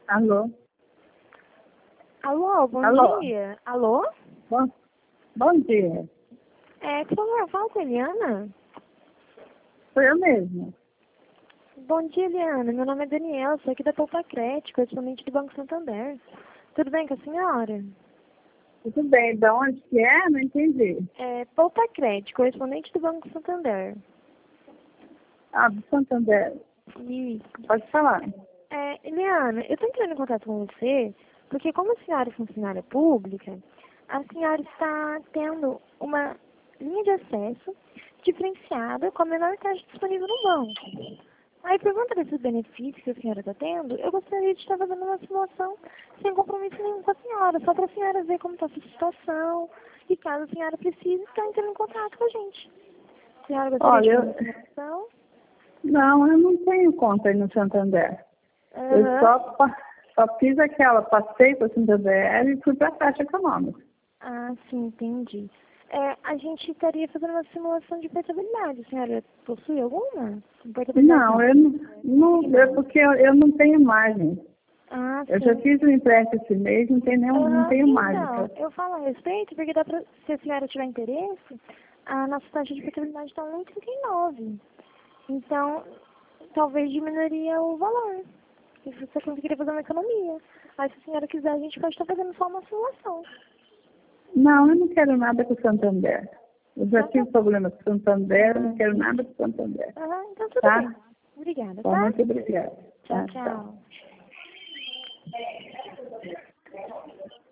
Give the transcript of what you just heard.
Alô? Alô, bom Alô? dia. Alô? Bom dia. Por favor, fala com a Eliana. Sou eu mesma. Bom dia, Eliana. Meu nome é Daniela, sou aqui da Poupa Crédito, correspondente do Banco Santander. Tudo bem com a senhora? Tudo bem, de onde que é? Não entendi. Poupa Crédito, correspondente do Banco Santander. Ah, do Santander. Isso. Pode falar. Eliana, eu estou entrando em contato com você, porque como a senhora é funcionária pública, a senhora está tendo uma linha de acesso diferenciada com a menor taxa disponível no banco. Aí, por conta desses benefícios que a senhora está tendo, eu gostaria de estar fazendo uma simulação sem compromisso nenhum com a senhora, só para a senhora ver como está a sua situação e caso a senhora precise, estar entrando em contato com a gente. A senhora gostaria de fazer uma simulação? Não, eu não tenho conta aí no Santander. Eu só fiz aquela, passei para o Santander e fui para a Caixa Econômica. Ah, sim, entendi. A gente estaria fazendo uma simulação de portabilidade. A senhora possui alguma? Não, eu não, porque eu não tenho margem. Ah, Eu sim. já fiz um empréstimo esse mês, não tenho margem. Então, eu falo a respeito, porque se a senhora tiver interesse, a nossa taxa de portabilidade está 1,39. Então, talvez diminuiria o valor. E você conseguiria fazer uma economia. Aí, se a senhora quiser, a gente pode estar fazendo só uma simulação. Não, eu não quero nada com o Santander. Eu já tive problema com o Santander, eu não quero nada com o Santander. Então tudo Tá? bem. Obrigada, Tá, tá? muito obrigada. Tchau, Tá. tchau.